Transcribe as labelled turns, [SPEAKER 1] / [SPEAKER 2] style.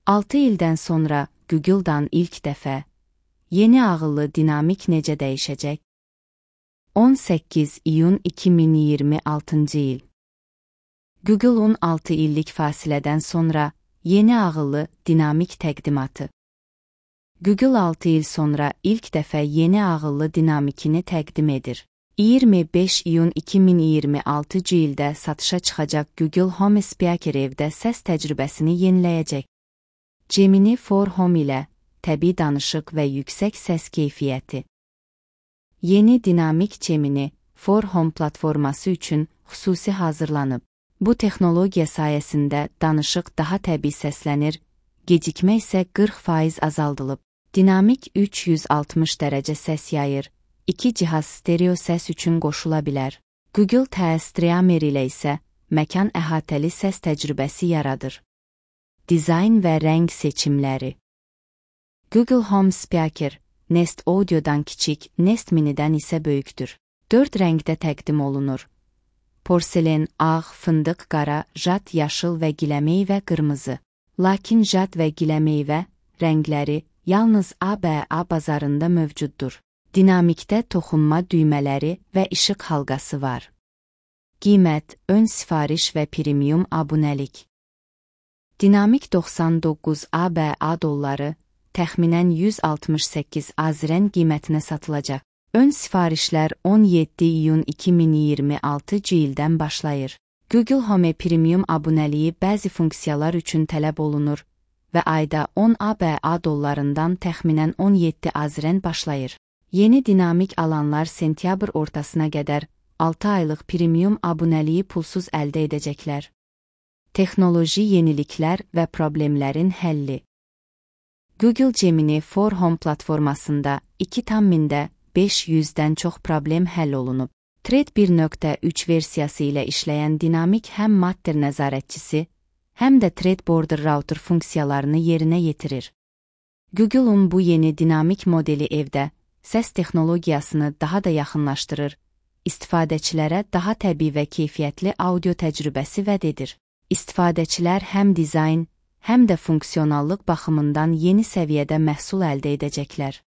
[SPEAKER 1] 6 ildən sonra Google-dan ilk dəfə yeni ağıllı dinamik necə dəyişəcək? 18 iyun 2026-cı il. Google 16 illik fasilədən sonra yeni ağıllı dinamik təqdimatı. Google 6 il sonra ilk dəfə yeni ağıllı dinamikini təqdim edir. 25 iyun 2026-cı ildə satışa çıxacaq Google Home Speaker evdə səs təcrübəsini yeniləyəcək. Gemini for Home ilə təbii danışıq və yüksək səs keyfiyyəti. Yeni dinamik Gemini for Home platforması üçün xüsusi hazırlanıb. Bu texnologiya sayəsində danışıq daha təbii səslənir, gecikmə isə 40% azaldılıb. Dinamik 360 dərəcə səs yayır, 2 cihaz stereo səs üçün qoşula bilər. Google Streamer ilə isə məkan əhatəli səs təcrübəsi yaradır. Dizayn və rəng seçimləri. Google Home Speaker, Nest Audio'dan kiçik, Nest Mini'dən isə böyükdür. 4 rəngdə təqdim olunur. Porselen, ağ, fındıq, qara, jad, yaşıl və giləmeyvə qırmızı. Lakin jad və giləmeyvə rəngləri yalnız ABA bazarında mövcuddur. Dinamikdə toxunma düymələri və işıq halqası var. Qiymət, ön sifariş və premium abunəlik. Dinamik 99 ABA dolları, təxminən 168 AZRN qiymətinə satılacaq. Ön sifarişlər 17 iyun 2026-cı ildən başlayır. Google Home Premium abunəliyi bəzi funksiyalar üçün tələb olunur və ayda 10 ABA dollarından təxminən 17 AZRN başlayır. Yeni dinamik alanlar sentyabr ortasına qədər 6 aylıq premium abunəliyi pulsuz əldə edəcəklər. Texnoloji yeniliklər və problemlərin həlli. Google Gemini for Home platformasında 2,500-dən çox problem həll olunub. Thread 1.3 versiyası ilə işləyən dinamik həm Matter nəzarətçisi, həm də Thread Border Router funksiyalarını yerinə yetirir. Google'un bu yeni dinamik modeli evdə səs texnologiyasını daha da yaxınlaşdırır, istifadəçilərə daha təbii və keyfiyyətli audio təcrübəsi vəd edir. İstifadəçilər həm dizayn, həm də funksionallıq baxımından yeni səviyyədə məhsul əldə edəcəklər.